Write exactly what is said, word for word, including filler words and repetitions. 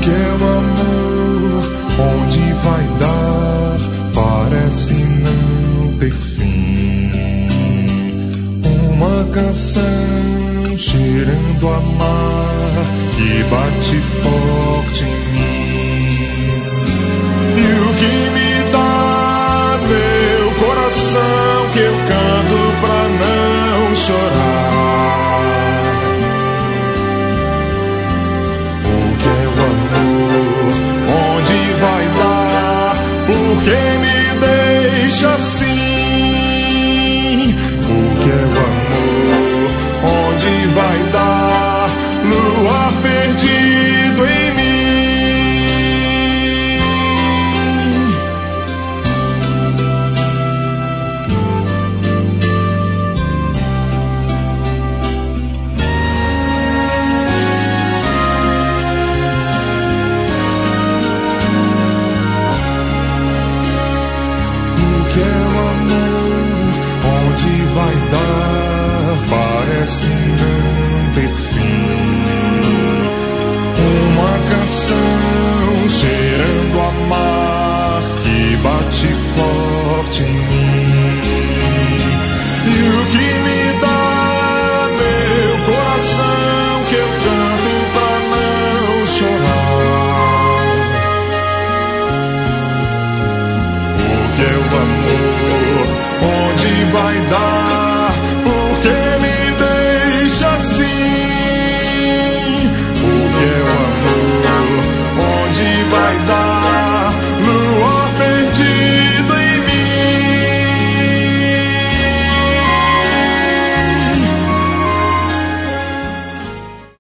que é o amor? Onde vai dar? Parece não ter fim. Uma canção cheirando a mar que bate forte em mim. E o que me dá meu coração, que eu canto pra não chorar. O que é o amor? Onde vai dar? Por que me deixa assim? O que é o amor? Onde vai dar? Luar